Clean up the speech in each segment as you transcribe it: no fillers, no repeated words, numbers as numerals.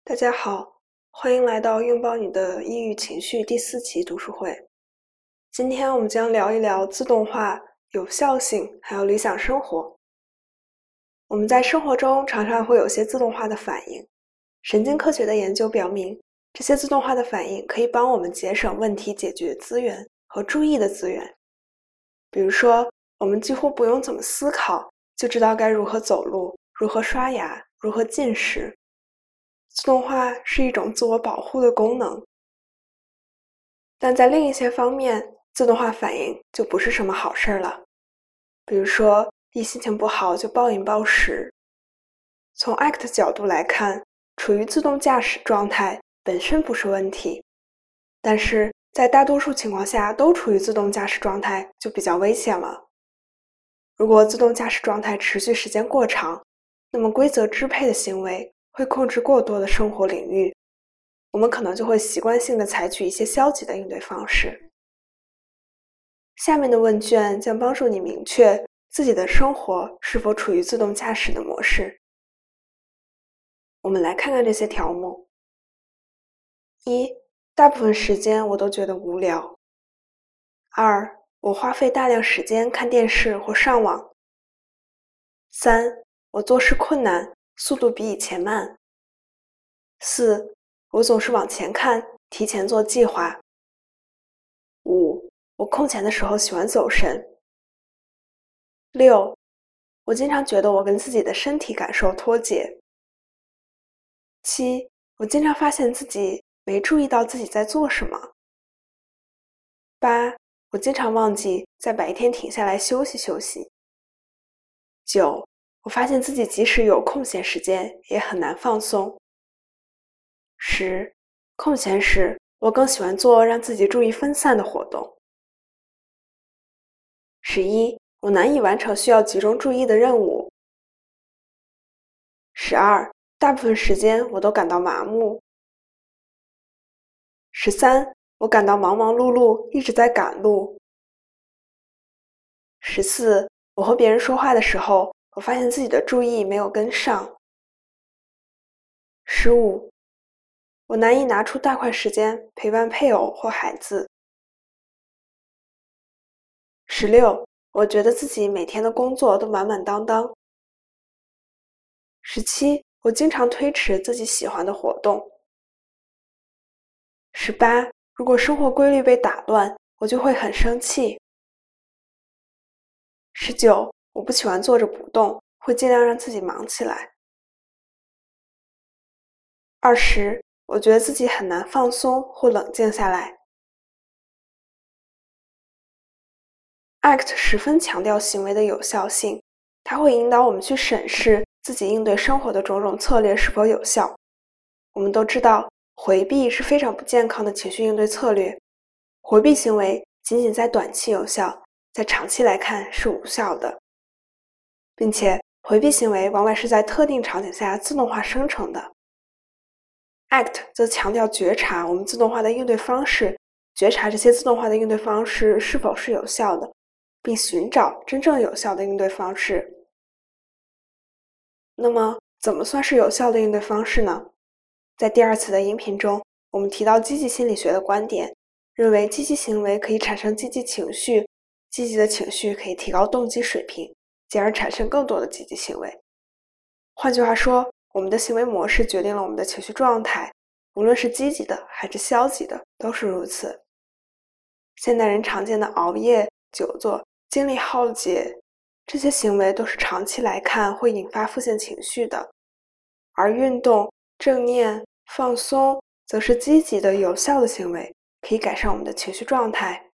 大家好，欢迎来到拥抱你的抑郁情绪第4期读书会。今天我们将聊一聊自动化、有效性还有理想生活。我们在生活中常常会有些自动化的反应，神经科学的研究表明，这些自动化的反应可以帮我们节省问题解决资源和注意的资源。比如说，我们几乎不用怎么思考，就知道该如何走路、如何刷牙、如何进食。自动化是一种自我保护的功能，但在另一些方面，自动化反应就不是什么好事了。比如说，一心情不好就暴饮暴食。从 ACT 角度来看，处于自动驾驶状态本身不是问题，但是在大多数情况下都处于自动驾驶状态就比较危险了。如果自动驾驶状态持续时间过长，那么规则支配的行为会控制过多的生活领域，我们可能就会习惯性地采取一些消极的应对方式。下面的问卷将帮助你明确自己的生活是否处于自动驾驶的模式。我们来看看这些条目。1. 大部分时间我都觉得无聊。2. 我花费大量时间看电视或上网。3. 我做事困难，速度比以前慢。4. 我总是往前看，提前做计划。5. 我空闲的时候喜欢走神。6. 我经常觉得我跟自己的身体感受脱节。7. 我经常发现自己没注意到自己在做什么。8. 我经常忘记在白天停下来休息休息。9. 我发现自己即使有空闲时间，也很难放松。10. 空闲时，我更喜欢做让自己注意分散的活动。11. 我难以完成需要集中注意的任务。12. 大部分时间我都感到麻木。13. 我感到忙忙碌碌，一直在赶路。14. 我和别人说话的时候，我发现自己的注意没有跟上。15. 我难以拿出大块时间陪伴配偶或孩子。16. 我觉得自己每天的工作都满满当当。17. 我经常推迟自己喜欢的活动。18. 如果生活规律被打乱，我就会很生气。19. 我不喜欢坐着不动，会尽量让自己忙起来。20. 我觉得自己很难放松或冷静下来。ACT 十分强调行为的有效性，它会引导我们去审视自己应对生活的种种策略是否有效。我们都知道，回避是非常不健康的情绪应对策略。回避行为仅仅在短期有效，在长期来看是无效的，并且回避行为往往是在特定场景下自动化生成的。ACT 则强调觉察我们自动化的应对方式，觉察这些自动化的应对方式是否是有效的，并寻找真正有效的应对方式。那么，怎么算是有效的应对方式呢？在第2次的音频中，我们提到积极心理学的观点，认为积极行为可以产生积极情绪，积极的情绪可以提高动机水平，进而产生更多的积极行为。换句话说，我们的行为模式决定了我们的情绪状态，无论是积极的还是消极的，都是如此。现代人常见的熬夜、久坐、精力耗竭，这些行为都是长期来看会引发负面情绪的，而运动、正念、放松则是积极的、有效的行为，可以改善我们的情绪状态。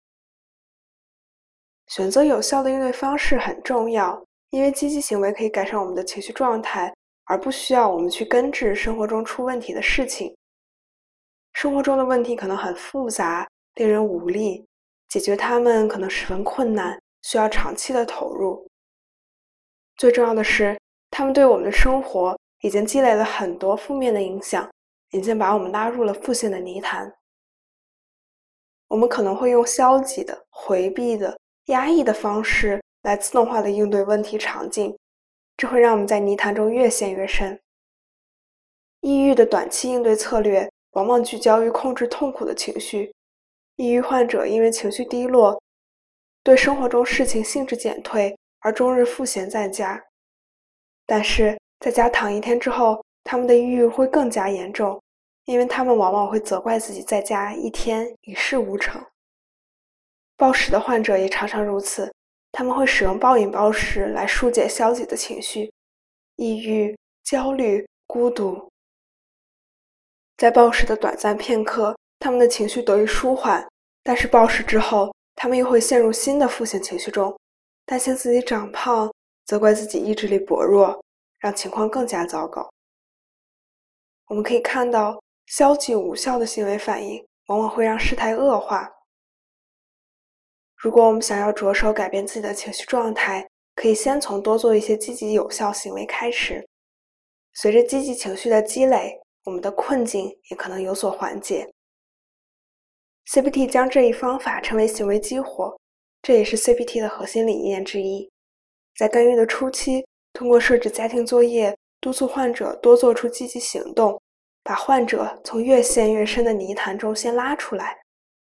选择有效的应对方式很重要，因为积极行为可以改善我们的情绪状态，而不需要我们去根治生活中出问题的事情。生活中的问题可能很复杂，令人无力，解决它们可能十分困难，需要长期的投入。最重要的是，它们对我们的生活已经积累了很多负面的影响，已经把我们拉入了负性的泥潭。我们可能会用消极的、回避的、压抑的方式来自动化的应对问题场景，这会让我们在泥潭中越陷越深。 抑郁的短期应对策略往往聚焦于控制痛苦的情绪。抑郁患者因为情绪低落，对生活中事情兴致减退，而终日赋闲在家。但是在家躺一天之后，他们的抑郁会更加严重，因为他们往往会责怪自己在家一天一事无成。暴食的患者也常常如此，他们会使用暴饮暴食来疏解消极的情绪，抑郁、焦虑、孤独。在暴食的短暂片刻，他们的情绪得以舒缓，但是暴食之后，他们又会陷入新的负性情绪中，担心自己长胖，责怪自己意志力薄弱，让情况更加糟糕。我们可以看到，消极无效的行为反应往往会让事态恶化。如果我们想要着手改变自己的情绪状态，可以先从多做一些积极有效行为开始。随着积极情绪的积累，我们的困境也可能有所缓解。CBT 将这一方法称为行为激活，这也是 CBT 的核心理念之一。在干预的初期，通过设置家庭作业，督促患者多做出积极行动，把患者从越陷越深的泥潭中先拉出来。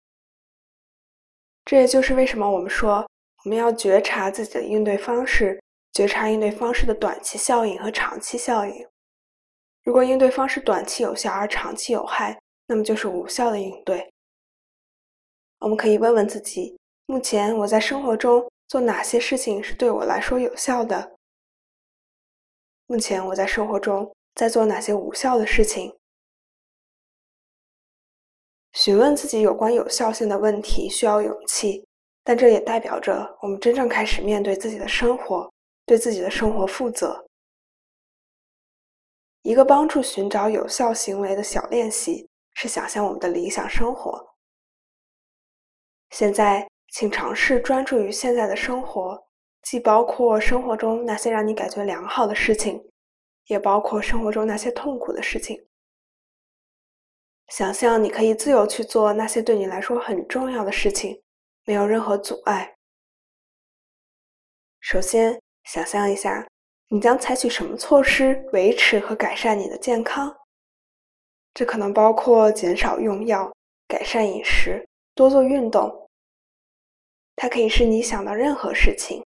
这也就是为什么我们说，我们要觉察自己的应对方式，觉察应对方式的短期效应和长期效应。如果应对方式短期有效而长期有害，那么就是无效的应对。我们可以问问自己，目前我在生活中做哪些事情是对我来说有效的？目前我在生活中在做哪些无效的事情？询问自己有关有效性的问题需要勇气，但这也代表着我们真正开始面对自己的生活，对自己的生活负责。一个帮助寻找有效行为的小练习是想象我们的理想生活。现在，请尝试专注于现在的生活，既包括生活中那些让你感觉良好的事情，也包括生活中那些痛苦的事情。想象你可以自由去做那些对你来说很重要的事情，没有任何阻碍。首先，想象一下，你将采取什么措施维持和改善你的健康？这可能包括减少用药、改善饮食、多做运动。它可以是你想到任何事情。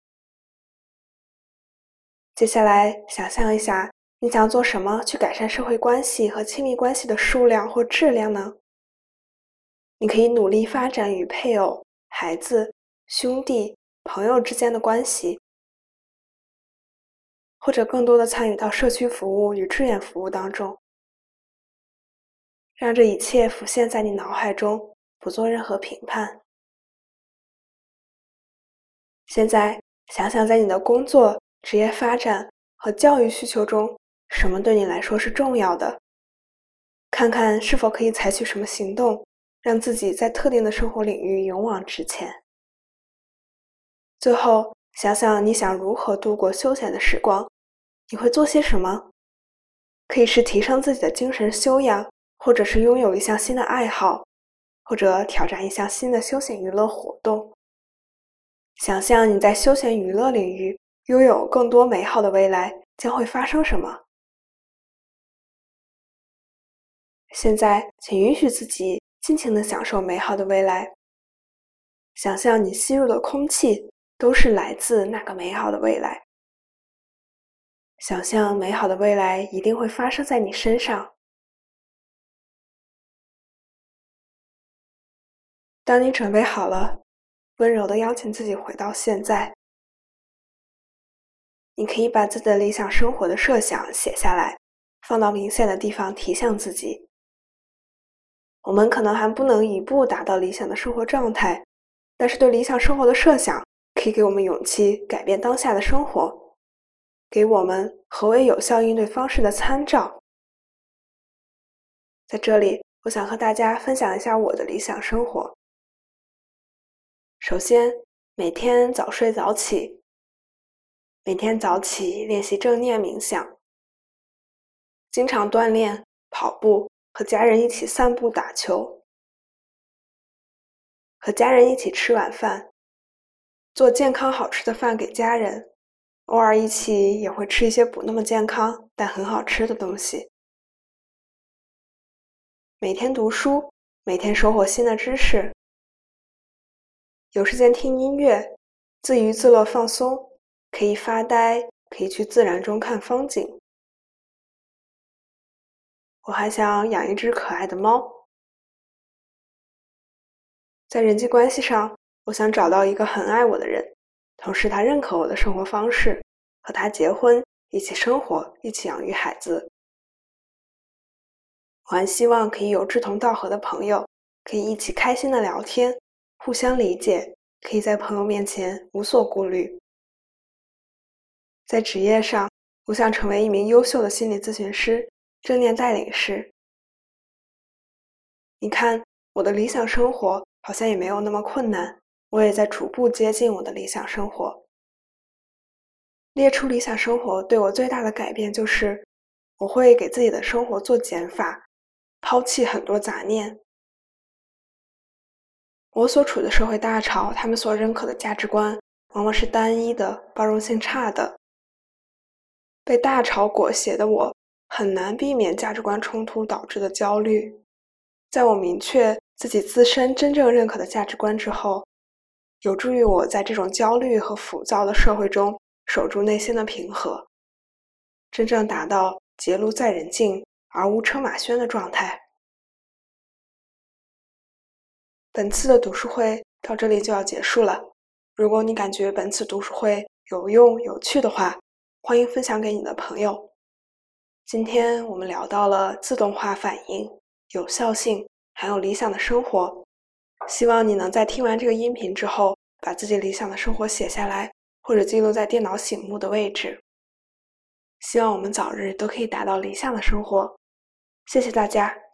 接下来，想象一下，你想做什么去改善社会关系和亲密关系的数量或质量呢？你可以努力发展与配偶、孩子、兄弟、朋友之间的关系，或者更多的参与到社区服务与志愿服务当中，让这一切浮现在你脑海中，不做任何评判。现在，想想在你的工作、职业发展和教育需求中，什么对你来说是重要的？看看是否可以采取什么行动，让自己在特定的生活领域勇往直前。最后，想想你想如何度过休闲的时光，你会做些什么？可以是提升自己的精神修养，或者是拥有一项新的爱好，或者挑战一项新的休闲娱乐活动。想象你在休闲娱乐领域拥有更多美好的未来，将会发生什么？现在，请允许自己尽情地享受美好的未来。想象你吸入的空气都是来自那个美好的未来。想象美好的未来一定会发生在你身上。当你准备好了，温柔地邀请自己回到现在。你可以把自己的理想生活的设想写下来，放到明显的地方提醒自己。我们可能还不能一步达到理想的生活状态，但是对理想生活的设想可以给我们勇气改变当下的生活，给我们何为有效应对方式的参照。在这里，我想和大家分享一下我的理想生活。首先，每天早睡早起，每天早起练习正念冥想，经常锻炼、跑步，和家人一起散步打球，和家人一起吃晚饭，做健康好吃的饭给家人，偶尔一起也会吃一些不那么健康但很好吃的东西。 每天读书，每天收获新的知识，有时间听音乐，自娱自乐放松，可以发呆，可以去自然中看风景。我还想养一只可爱的猫。在人际关系上，我想找到一个很爱我的人，同时他认可我的生活方式，和他结婚，一起生活，一起养育孩子。我还希望可以有志同道合的朋友，可以一起开心的聊天，互相理解，可以在朋友面前无所顾虑。在职业上，我想成为一名优秀的心理咨询师、正念带领师。你看，我的理想生活好像也没有那么困难，我也在逐步接近我的理想生活。列出理想生活对我最大的改变就是，我会给自己的生活做减法，抛弃很多杂念。我所处的社会大潮，他们所认可的价值观往往是单一的、包容性差的。被大潮裹挟的我，很难避免价值观冲突导致的焦虑。在我明确自己自身真正认可的价值观之后，有助于我在这种焦虑和浮躁的社会中守住内心的平和，真正达到结庐在人境而无车马喧的状态。本次的读书会到这里就要结束了。如果你感觉本次读书会有用有趣的话，欢迎分享给你的朋友。今天我们聊到了自动化反应、有效性，还有理想的生活。希望你能在听完这个音频之后，把自己理想的生活写下来，或者记录在电脑醒目的位置。希望我们早日都可以达到理想的生活。谢谢大家。